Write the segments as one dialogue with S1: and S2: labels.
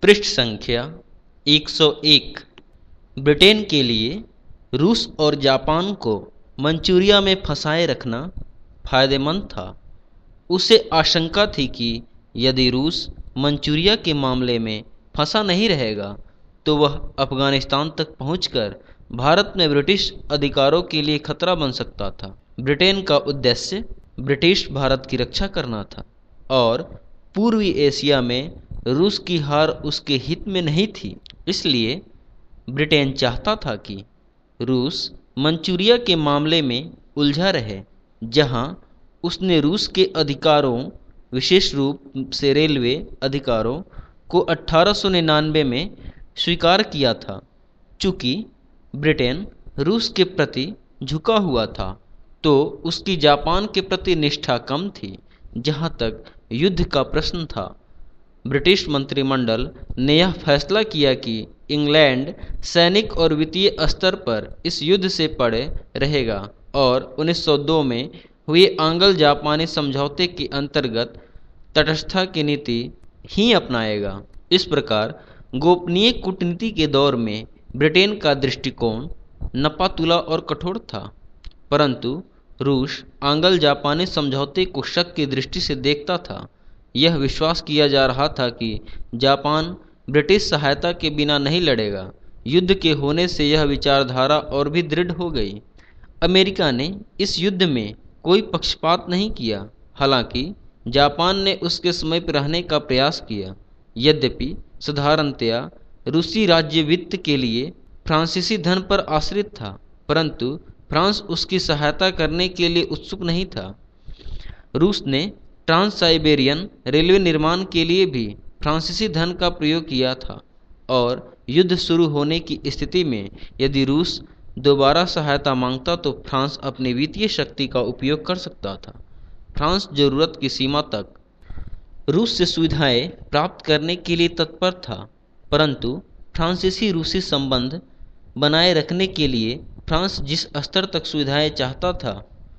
S1: पृष्ठ संख्या 101। ब्रिटेन के लिए रूस और जापान को मंचूरिया में फंसाए रखना फायदेमंद था। उसे आशंका थी कि यदि रूस मंचूरिया के मामले में फंसा नहीं रहेगा तो वह अफगानिस्तान तक पहुंचकर भारत में ब्रिटिश अधिकारों के लिए खतरा बन सकता था। ब्रिटेन का उद्देश्य ब्रिटिश भारत की रक्षा करना था और पूर्वी एशिया में रूस की हार उसके हित में नहीं थी। इसलिए ब्रिटेन चाहता था कि रूस मंचूरिया के मामले में उलझा रहे, जहां उसने रूस के अधिकारों, विशेष रूप से रेलवे अधिकारों को 1899 में स्वीकार किया था। चूंकि ब्रिटेन रूस के प्रति झुका हुआ था तो उसकी जापान के प्रति निष्ठा कम थी। जहां तक युद्ध का प्रश्न था, ब्रिटिश मंत्रिमंडल ने यह फैसला किया कि इंग्लैंड सैनिक और वित्तीय स्तर पर इस युद्ध से पड़े रहेगा और 1902 में हुए आंग्ल जापानी समझौते के अंतर्गत तटस्थता की नीति ही अपनाएगा। इस प्रकार गोपनीय कूटनीति के दौर में ब्रिटेन का दृष्टिकोण नपातुला और कठोर था, परंतु रूस आंग्ल जापानी समझौते को शक की दृष्टि से देखता था। यह विश्वास किया जा रहा था कि जापान ब्रिटिश सहायता के बिना नहीं लड़ेगा। युद्ध के होने से यह विचारधारा और भी दृढ़ हो गई। अमेरिका ने इस युद्ध में कोई पक्षपात नहीं किया, हालांकि जापान ने उसके समीप रहने का प्रयास किया। यद्यपि साधारणतया रूसी राज्य वित्त के लिए फ्रांसीसी धन पर आश्रित था, परंतु फ्रांस उसकी सहायता करने के लिए उत्सुक नहीं था। रूस ने ट्रांस साइबेरियन रेलवे निर्माण के लिए भी फ्रांसीसी धन का प्रयोग किया था और युद्ध शुरू होने की स्थिति में यदि रूस दोबारा सहायता मांगता तो फ्रांस अपनी वित्तीय शक्ति का उपयोग कर सकता था। फ्रांस जरूरत की सीमा तक रूस से सुविधाएं प्राप्त करने के लिए तत्पर था, परंतु फ्रांसीसी रूसी संबंध बनाए रखने के लिए फ्रांस जिस स्तर तक सुविधाएं चाहता था,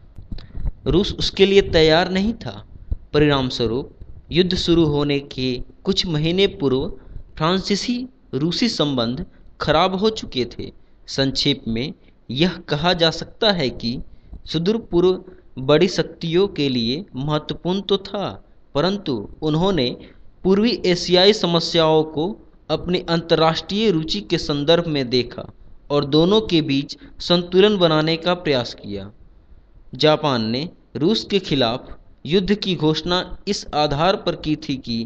S1: रूस उसके लिए तैयार नहीं था। परिणामस्वरूप युद्ध शुरू होने के कुछ महीने पूर्व फ्रांसीसी रूसी संबंध खराब हो चुके थे। संक्षेप में यह कहा जा सकता है कि सुदूर पूर्व बड़ी शक्तियों के लिए महत्वपूर्ण तो था, परंतु उन्होंने पूर्वी एशियाई समस्याओं को अपनी अंतर्राष्ट्रीय रुचि के संदर्भ में देखा और दोनों के बीच संतुलन बनाने का प्रयास किया। जापान ने रूस के खिलाफ युद्ध की घोषणा इस आधार पर की थी कि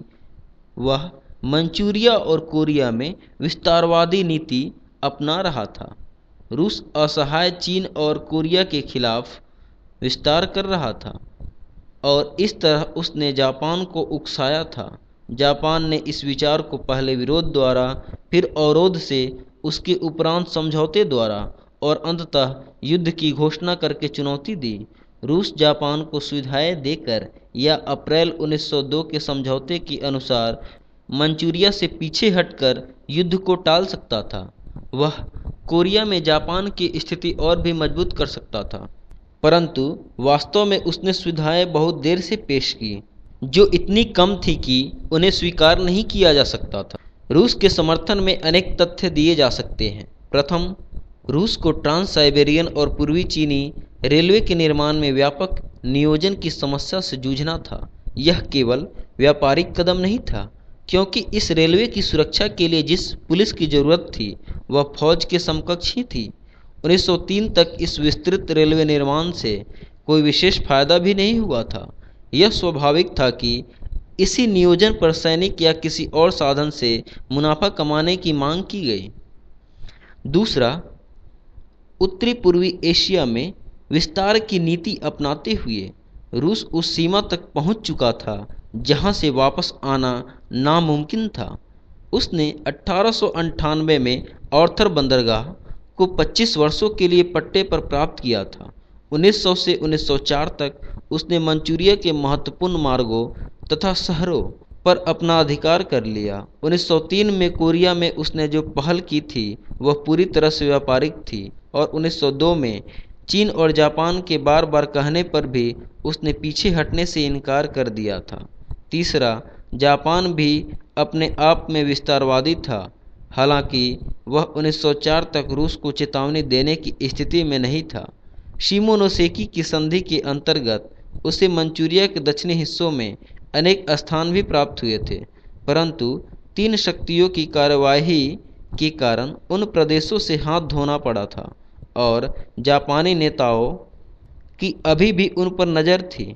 S1: वह मंचूरिया और कोरिया में विस्तारवादी नीति अपना रहा था। रूस असहाय चीन और कोरिया के खिलाफ विस्तार कर रहा था और इस तरह उसने जापान को उकसाया था। जापान ने इस विचार को पहले विरोध द्वारा, फिर अवरोध से, उसके उपरांत समझौते द्वारा और अंततः युद्ध की घोषणा करके चुनौती दी। रूस जापान को सुविधाएं देकर या अप्रैल 1902 के समझौते के अनुसार मंचूरिया से पीछे हटकर युद्ध को टाल सकता था। वह कोरिया में जापान की स्थिति और भी मजबूत कर सकता था, परंतु वास्तव में उसने सुविधाएं बहुत देर से पेश की, जो इतनी कम थी कि उन्हें स्वीकार नहीं किया जा सकता था। रूस के समर्थन में अनेक तथ्य दिए जा सकते हैं। प्रथम, रूस को ट्रांस साइबेरियन और पूर्वी चीनी रेलवे के निर्माण में व्यापक नियोजन की समस्या से जूझना था। यह केवल व्यापारिक कदम नहीं था, क्योंकि इस रेलवे की सुरक्षा के लिए जिस पुलिस की जरूरत थी वह फौज के समकक्ष ही थी। 1903 तक इस विस्तृत रेलवे निर्माण से कोई विशेष फायदा भी नहीं हुआ था। यह स्वाभाविक था कि इसी नियोजन पर सैनिक या किसी और साधन से मुनाफा कमाने की मांग की गई। दूसरा, उत्तरी पूर्वी एशिया में विस्तार की नीति अपनाते हुए रूस उस सीमा तक पहुंच चुका था जहां से वापस आना नामुमकिन था। उसने 1898 में ऑर्थर बंदरगाह को 25 वर्षों के लिए पट्टे पर प्राप्त किया था। 1900 से 1904 तक उसने मंचूरिया के महत्वपूर्ण मार्गों तथा शहरों पर अपना अधिकार कर लिया। 1903 में कोरिया में उसने जो पहल की थी वह पूरी तरह से व्यापारिक थी और 1902 में चीन और जापान के बार बार कहने पर भी उसने पीछे हटने से इनकार कर दिया था। तीसरा, जापान भी अपने आप में विस्तारवादी था। हालांकि वह 1904 तक रूस को चेतावनी देने की स्थिति में नहीं था। शिमोनोसेकी की संधि के अंतर्गत उसे मंचूरिया के दक्षिणी हिस्सों में अनेक स्थान भी प्राप्त हुए थे, परंतु तीन शक्तियों की कार्यवाही के कारण उन प्रदेशों से हाथ धोना पड़ा था और जापानी नेताओं की अभी भी उन पर नज़र थी।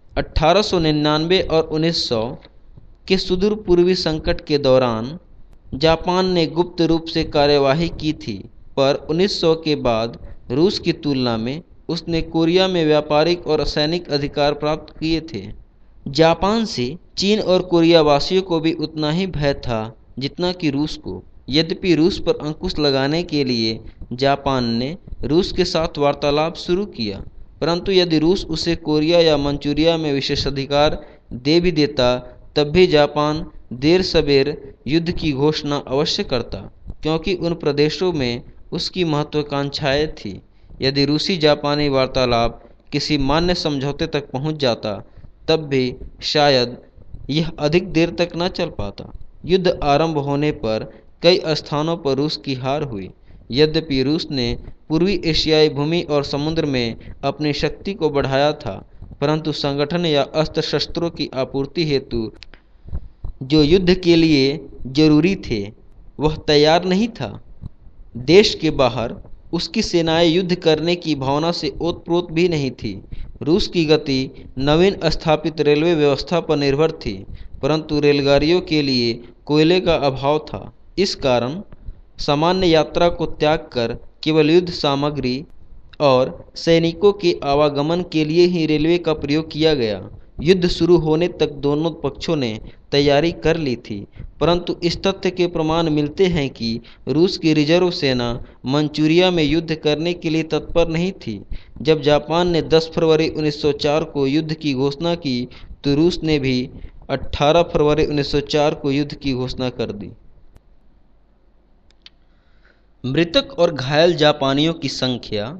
S1: 1899 और 1900 के सुदूर पूर्वी संकट के दौरान जापान ने गुप्त रूप से कार्यवाही की थी, पर 1900 के बाद रूस की तुलना में उसने कोरिया में व्यापारिक और सैनिक अधिकार प्राप्त किए थे। जापान से चीन और कोरिया वासियों को भी उतना ही भय था जितना कि रूस को। यद्यपि रूस पर अंकुश लगाने के लिए जापान ने रूस के साथ वार्तालाप शुरू किया, परंतु यदि रूस उसे कोरिया या मंचूरिया में विशेषाधिकार दे भी देता, तब भी जापान देर सबेर युद्ध की घोषणा अवश्य करता, क्योंकि उन प्रदेशों में उसकी महत्वाकांक्षाएं थी। यदि रूसी जापानी वार्तालाप किसी मान्य समझौते तक पहुंच जाता, तब भी शायद यह अधिक देर तक न चल पाता। युद्ध आरंभ होने पर कई स्थानों पर रूस की हार हुई। यद्यपि रूस ने पूर्वी एशियाई भूमि और समुद्र में अपनी शक्ति को बढ़ाया था, परंतु संगठन या अस्त्र शस्त्रों की आपूर्ति हेतु जो युद्ध के लिए जरूरी थे वह तैयार नहीं था। देश के बाहर उसकी सेनाएं युद्ध करने की भावना से ओतप्रोत भी नहीं थी। रूस की गति नवीन स्थापित रेलवे व्यवस्था पर निर्भर थी, परंतु रेलगाड़ियों के लिए कोयले का अभाव था। इस कारण सामान्य यात्रा को त्याग कर केवल युद्ध सामग्री और सैनिकों के आवागमन के लिए ही रेलवे का प्रयोग किया गया। युद्ध शुरू होने तक दोनों पक्षों ने तैयारी कर ली थी, परंतु इस तथ्य के प्रमाण मिलते हैं कि रूस की रिजर्व सेना मंचूरिया में युद्ध करने के लिए तत्पर नहीं थी। जब जापान ने 10 फरवरी 1904 को युद्ध की घोषणा की, तो रूस ने भी 18 फरवरी 1904 को युद्ध की घोषणा कर दी। मृतक और घायल जापानियों की संख्या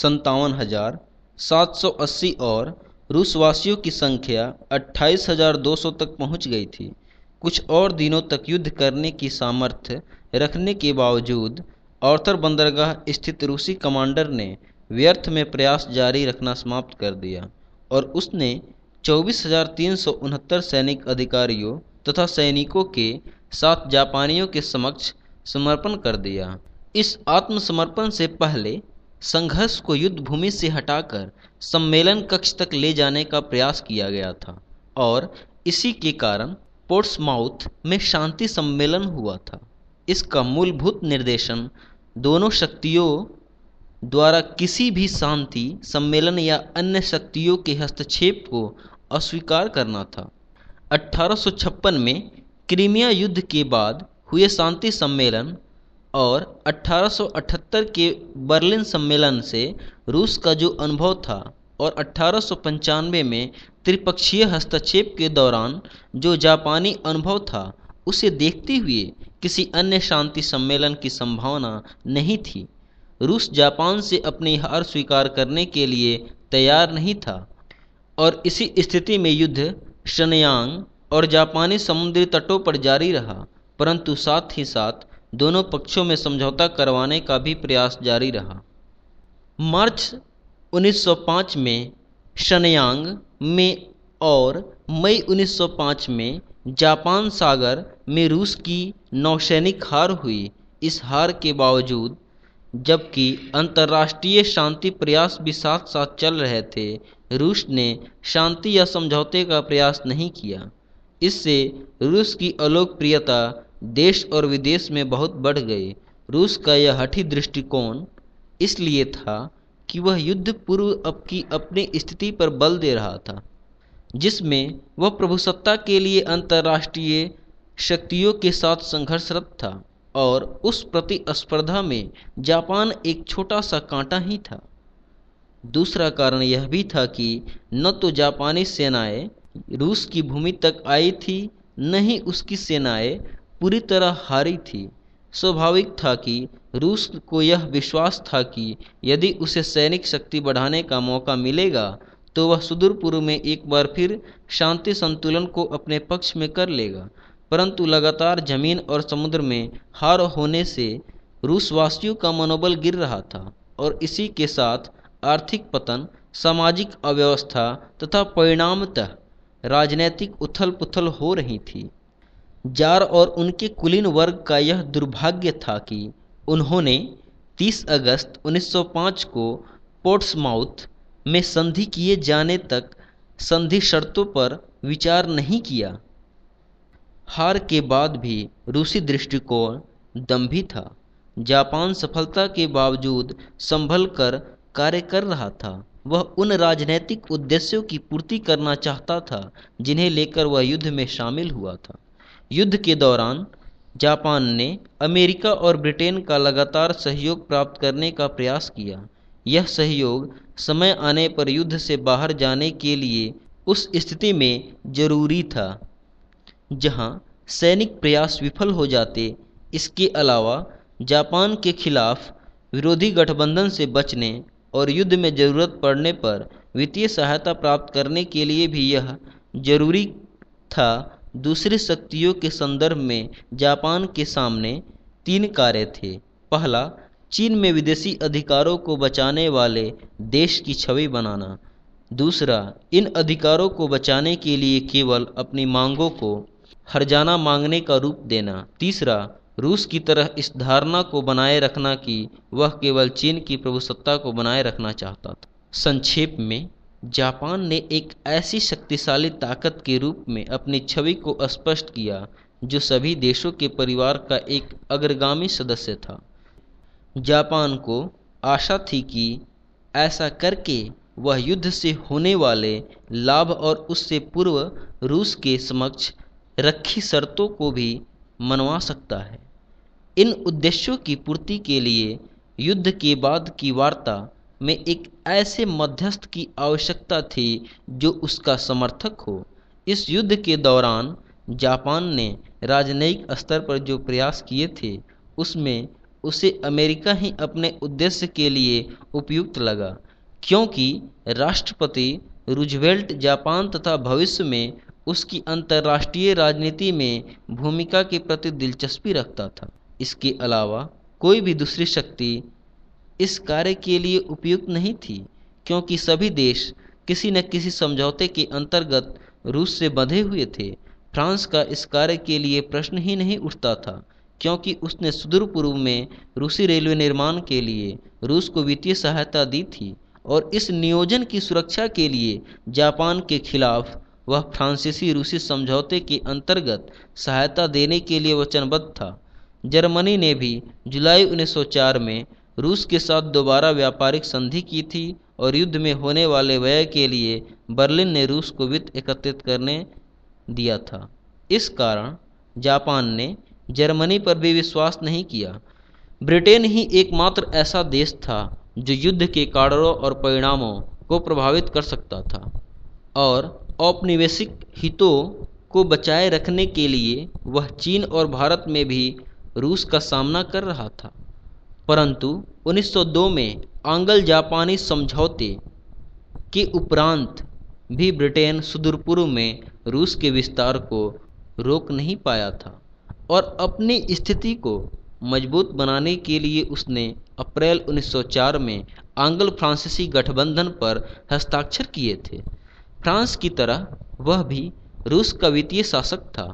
S1: 57,780 और रूसवासियों की संख्या 28,200 तक पहुंच गई थी। कुछ और दिनों तक युद्ध करने की सामर्थ्य रखने के बावजूद आर्थर बंदरगाह स्थित रूसी कमांडर ने व्यर्थ में प्रयास जारी रखना समाप्त कर दिया और उसने 24,369 सैनिक अधिकारियों तथा सैनिकों के साथ जापानियों के समक्ष समर्पण कर दिया। इस आत्मसमर्पण से पहले संघर्ष को युद्ध भूमि से हटाकर सम्मेलन कक्ष तक ले जाने का प्रयास किया गया था और इसी के कारण पोर्ट्समाउथ में शांति सम्मेलन हुआ था। इसका मूलभूत निर्देशन दोनों शक्तियों द्वारा किसी भी शांति सम्मेलन या अन्य शक्तियों के हस्तक्षेप को अस्वीकार करना था। 1856 में क्रीमिया युद्ध के बाद हुए शांति सम्मेलन और 1878 के बर्लिन सम्मेलन से रूस का जो अनुभव था और 1895 में त्रिपक्षीय हस्तक्षेप के दौरान जो जापानी अनुभव था, उसे देखते हुए किसी अन्य शांति सम्मेलन की संभावना नहीं थी। रूस जापान से अपनी हार स्वीकार करने के लिए तैयार नहीं था और इसी स्थिति में युद्ध शनयांग और जापानी समुद्री तटों पर जारी रहा, परंतु साथ ही साथ दोनों पक्षों में समझौता करवाने का भी प्रयास जारी रहा। मार्च 1905 में शनयांग में और मई 1905 में जापान सागर में रूस की नौसैनिक हार हुई। इस हार के बावजूद, जबकि अंतर्राष्ट्रीय शांति प्रयास भी साथ साथ चल रहे थे, रूस ने शांति या समझौते का प्रयास नहीं किया। इससे रूस की अलोकप्रियता देश और विदेश में बहुत बढ़ गई। रूस का यह हठी दृष्टिकोण इसलिए था कि वह युद्ध पूर्व की अपनी स्थिति पर बल दे रहा था, जिसमें वह प्रभुसत्ता के लिए अंतर्राष्ट्रीय शक्तियों के साथ संघर्षरत था और उस प्रतिस्पर्धा में जापान एक छोटा सा कांटा ही था। दूसरा कारण यह भी था कि न तो जापानी सेनाएं रूस की भूमि तक आई थी, न ही उसकी सेनाएं पूरी तरह हारी थी। स्वाभाविक था कि रूस को यह विश्वास था कि यदि उसे सैनिक शक्ति बढ़ाने का मौका मिलेगा तो वह सुदूर पूर्व में एक बार फिर शांति संतुलन को अपने पक्ष में कर लेगा। परंतु लगातार जमीन और समुद्र में हार होने से रूसवासियों का मनोबल गिर रहा था और इसी के साथ आर्थिक पतन, सामाजिक अव्यवस्था तथा परिणामतः राजनैतिक उथल पुथल हो रही थी। जार और उनके कुलीन वर्ग का यह दुर्भाग्य था कि उन्होंने 30 अगस्त 1905 को पोर्ट्समाउथ में संधि किए जाने तक संधि शर्तों पर विचार नहीं किया। हार के बाद भी रूसी दृष्टिकोण दंभी था। जापान सफलता के बावजूद संभल कर कार्य कर रहा था। वह उन राजनैतिक उद्देश्यों की पूर्ति करना चाहता था जिन्हें लेकर वह युद्ध में शामिल हुआ था। युद्ध के दौरान जापान ने अमेरिका और ब्रिटेन का लगातार सहयोग प्राप्त करने का प्रयास किया। यह सहयोग समय आने पर युद्ध से बाहर जाने के लिए उस स्थिति में जरूरी था जहां सैनिक प्रयास विफल हो जाते। इसके अलावा जापान के खिलाफ विरोधी गठबंधन से बचने और युद्ध में जरूरत पड़ने पर वित्तीय सहायता प्राप्त करने के लिए भी यह जरूरी था। दूसरी शक्तियों के संदर्भ में जापान के सामने 3 कार्य थे। पहला, चीन में विदेशी अधिकारों को बचाने वाले देश की छवि बनाना। दूसरा, इन अधिकारों को बचाने के लिए केवल अपनी मांगों को हर्जाना मांगने का रूप देना। तीसरा, रूस की तरह इस धारणा को बनाए रखना कि वह केवल चीन की प्रभुसत्ता को बनाए रखना चाहता था। संक्षेप में, जापान ने एक ऐसी शक्तिशाली ताकत के रूप में अपनी छवि को स्पष्ट किया जो सभी देशों के परिवार का एक अग्रगामी सदस्य था। जापान को आशा थी कि ऐसा करके वह युद्ध से होने वाले लाभ और उससे पूर्व रूस के समक्ष रखी शर्तों को भी मनवा सकता है। इन उद्देश्यों की पूर्ति के लिए युद्ध के बाद की वार्ता में एक ऐसे मध्यस्थ की आवश्यकता थी जो उसका समर्थक हो। इस युद्ध के दौरान जापान ने राजनयिक स्तर पर जो प्रयास किए थे उसमें उसे अमेरिका ही अपने उद्देश्य के लिए उपयुक्त लगा, क्योंकि राष्ट्रपति रूजवेल्ट जापान तथा भविष्य में उसकी अंतर्राष्ट्रीय राजनीति में भूमिका के प्रति दिलचस्पी रखता था। इसके अलावा कोई भी दूसरी शक्ति इस कार्य के लिए उपयुक्त नहीं थी, क्योंकि सभी देश किसी न किसी समझौते के अंतर्गत रूस से बंधे हुए थे। फ्रांस का इस कार्य के लिए प्रश्न ही नहीं उठता था, क्योंकि उसने सुदूर पूर्व में रूसी रेलवे निर्माण के लिए रूस को वित्तीय सहायता दी थी और इस नियोजन की सुरक्षा के लिए जापान के खिलाफ वह फ्रांसीसी रूसी समझौते के अंतर्गत सहायता देने के लिए वचनबद्ध था। जर्मनी ने भी जुलाई 1904 में रूस के साथ दोबारा व्यापारिक संधि की थी और युद्ध में होने वाले व्यय के लिए बर्लिन ने रूस को वित्त एकत्रित करने दिया था। इस कारण जापान ने जर्मनी पर भी विश्वास नहीं किया। ब्रिटेन ही एकमात्र ऐसा देश था जो युद्ध के कारणों और परिणामों को प्रभावित कर सकता था और औपनिवेशिक हितों को बचाए रखने के लिए वह चीन और भारत में भी रूस का सामना कर रहा था। परंतु 1902 में आंग्ल जापानी समझौते के उपरांत भी ब्रिटेन सुदूर पूर्व में रूस के विस्तार को रोक नहीं पाया था और अपनी स्थिति को मजबूत बनाने के लिए उसने अप्रैल 1904 में आंग्ल फ्रांसीसी गठबंधन पर हस्ताक्षर किए थे। फ्रांस की तरह वह भी रूस का वित्तीय शासक था।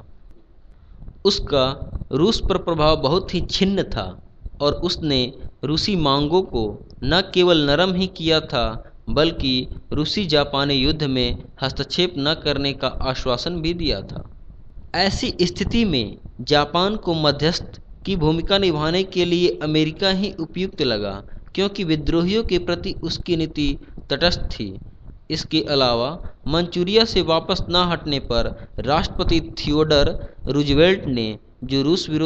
S1: उसका रूस पर प्रभाव बहुत ही छिन्न था और उसने रूसी मांगों को न केवल नरम ही किया था बल्कि रूसी जापानी युद्ध में हस्तक्षेप न करने का आश्वासन भी दिया था। ऐसी स्थिति में जापान को मध्यस्थ की भूमिका निभाने के लिए अमेरिका ही उपयुक्त लगा, क्योंकि विद्रोहियों के प्रति उसकी नीति तटस्थ थी। इसके अलावा मंचूरिया से वापस न हटने पर राष्ट्रपति थियोडर रूजवेल्ट ने जो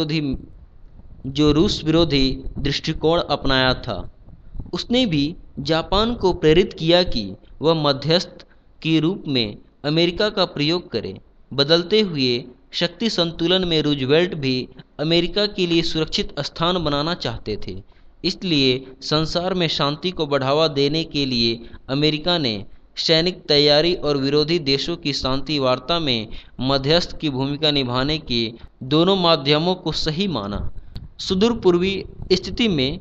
S1: रूस विरोधी दृष्टिकोण अपनाया था, उसने भी जापान को प्रेरित किया कि वह मध्यस्थ के रूप में अमेरिका का प्रयोग करे। बदलते हुए शक्ति संतुलन में रूजवेल्ट भी अमेरिका के लिए सुरक्षित स्थान बनाना चाहते थे। इसलिए संसार में शांति को बढ़ावा देने के लिए अमेरिका ने सैनिक तैयारी और विरोधी देशों की शांति वार्ता में मध्यस्थ की भूमिका निभाने के दोनों माध्यमों को सही माना। सुदूर पूर्वी स्थिति में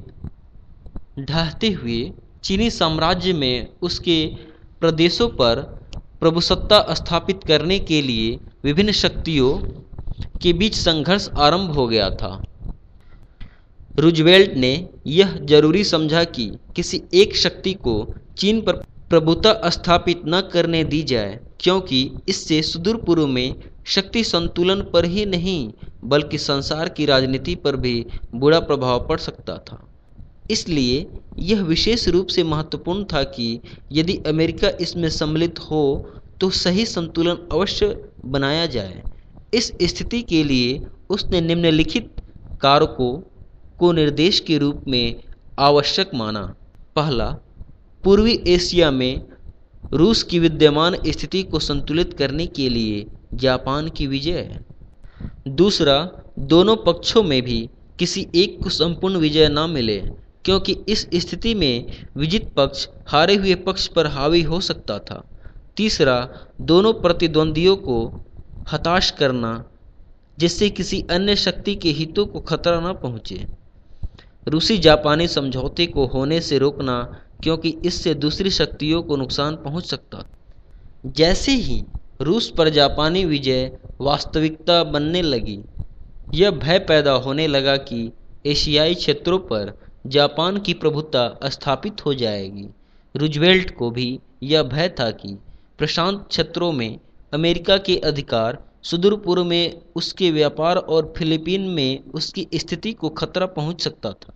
S1: ढहते हुए चीनी साम्राज्य में उसके प्रदेशों पर प्रभुसत्ता स्थापित करने के लिए विभिन्न शक्तियों के बीच संघर्ष आरंभ हो गया था। रूजवेल्ट ने यह जरूरी समझा कि किसी एक शक्ति को चीन पर प्रभुता स्थापित न करने दी जाए, क्योंकि इससे सुदूर पूर्व में शक्ति संतुलन पर ही नहीं बल्कि संसार की राजनीति पर भी बुरा प्रभाव पड़ सकता था। इसलिए यह विशेष रूप से महत्वपूर्ण था कि यदि अमेरिका इसमें सम्मिलित हो तो सही संतुलन अवश्य बनाया जाए। इस स्थिति के लिए उसने निम्नलिखित कारकों को निर्देश के रूप में आवश्यक माना। पहला, पूर्वी एशिया में रूस की विद्यमान स्थिति को संतुलित करने के लिए जापान की विजय। दूसरा, दोनों पक्षों में भी किसी एक को संपूर्ण विजय न मिले, क्योंकि इस स्थिति में विजित पक्ष हारे हुए पक्ष पर हावी हो सकता था। तीसरा, दोनों प्रतिद्वंदियों को हताश करना जिससे किसी अन्य शक्ति के हितों को खतरा न पहुंचे। रूसी जापानी समझौते को होने से रोकना, क्योंकि इससे दूसरी शक्तियों को नुकसान पहुंच सकता था। जैसे ही रूस पर जापानी विजय वास्तविकता बनने लगी, यह भय पैदा होने लगा कि एशियाई क्षेत्रों पर जापान की प्रभुता स्थापित हो जाएगी। रूजवेल्ट को भी यह भय था कि प्रशांत क्षेत्रों में अमेरिका के अधिकार, सुदूर पूर्व में उसके व्यापार और फिलीपीन में उसकी स्थिति को खतरा पहुंच सकता था।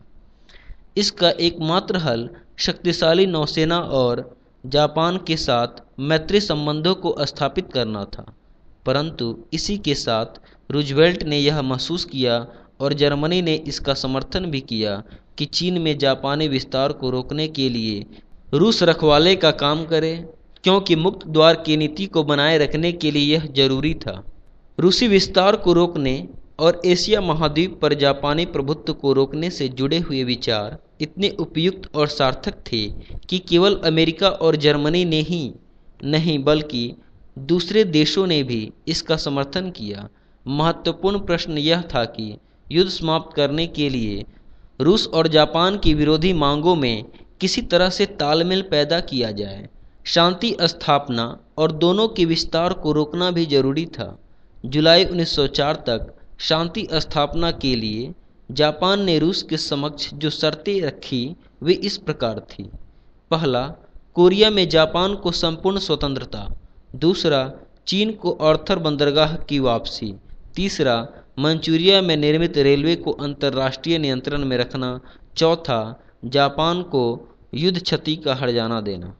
S1: इसका एकमात्र हल शक्तिशाली नौसेना और जापान के साथ मैत्री संबंधों को स्थापित करना था। परंतु इसी के साथ रूजवेल्ट ने यह महसूस किया और जर्मनी ने इसका समर्थन भी किया कि चीन में जापानी विस्तार को रोकने के लिए रूस रखवाले का काम करे, क्योंकि मुक्त द्वार की नीति को बनाए रखने के लिए यह जरूरी था। रूसी विस्तार को रोकने और एशिया महाद्वीप पर जापानी प्रभुत्व को रोकने से जुड़े हुए विचार इतने उपयुक्त और सार्थक थे कि केवल अमेरिका और जर्मनी ने ही नहीं बल्कि दूसरे देशों ने भी इसका समर्थन किया। महत्वपूर्ण प्रश्न यह था कि युद्ध समाप्त करने के लिए रूस और जापान की विरोधी मांगों में किसी तरह से तालमेल पैदा किया जाए। शांति स्थापना और दोनों के विस्तार को रोकना भी जरूरी था। जुलाई 1904 तक शांति स्थापना के लिए जापान ने रूस के समक्ष जो शर्तें रखी वे इस प्रकार थी। पहला, कोरिया में जापान को संपूर्ण स्वतंत्रता। दूसरा, चीन को आर्थर बंदरगाह की वापसी। तीसरा, मंचूरिया में निर्मित रेलवे को अंतर्राष्ट्रीय नियंत्रण में रखना। चौथा, जापान को युद्ध क्षति का हर्जाना देना।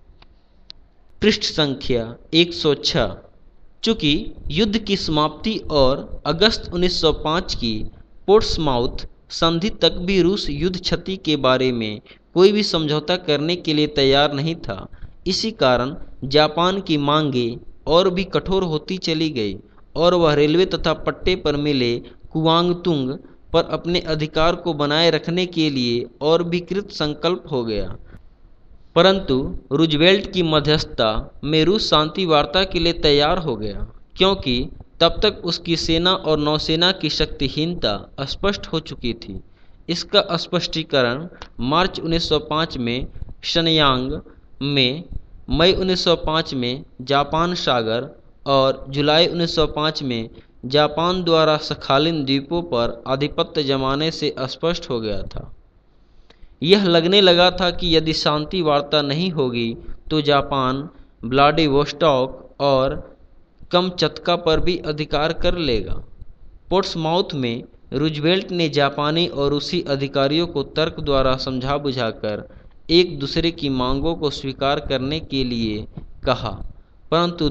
S1: पृष्ठ संख्या 106। चूंकि युद्ध की समाप्ति और अगस्त 1905 की पोर्ट्समाउथ संधि तक भी रूस युद्ध क्षति के बारे में कोई भी समझौता करने के लिए तैयार नहीं था, इसी कारण जापान की मांगें और भी कठोर होती चली गई और वह रेलवे तथा पट्टे पर मिले कुआंगतुंग पर अपने अधिकार को बनाए रखने के लिए और भी कृत संकल्प हो गया। परंतु रूजवेल्ट की मध्यस्थता में रूस शांति वार्ता के लिए तैयार हो गया, क्योंकि तब तक उसकी सेना और नौसेना की शक्तिहीनता स्पष्ट हो चुकी थी। इसका स्पष्टीकरण मार्च 1905 में शनयांग में, मई 1905 में जापान सागर और जुलाई 1905 में जापान द्वारा सखालिन द्वीपों पर आधिपत्य जमाने से स्पष्ट हो गया था। यह लगने लगा था कि यदि शांति वार्ता नहीं होगी तो जापान व्लादिवोस्टॉक और कमचत्का पर भी अधिकार कर लेगा। पोर्ट्समाउथ में रूजवेल्ट ने जापानी और रूसी अधिकारियों को तर्क द्वारा समझा बुझाकर एक दूसरे की मांगों को स्वीकार करने के लिए कहा, परंतु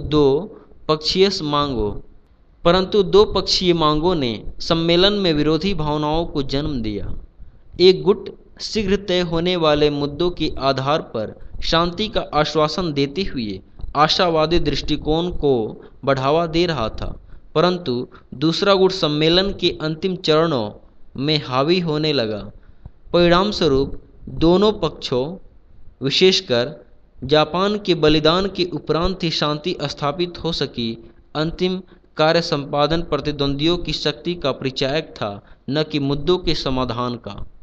S1: दो पक्षीय मांगों ने सम्मेलन में विरोधी भावनाओं को जन्म दिया। एक गुट शीघ्र तय होने वाले मुद्दों के आधार पर शांति का आश्वासन देते हुए आशावादी दृष्टिकोण को बढ़ावा दे रहा था, परंतु दूसरा गुट सम्मेलन के अंतिम चरणों में हावी होने लगा। परिणामस्वरूप दोनों पक्षों, विशेषकर जापान के बलिदान के उपरांत ही शांति स्थापित हो सकी। अंतिम कार्य संपादन प्रतिद्वंदियों की शक्ति का परिचायक था, न कि मुद्दों के समाधान का।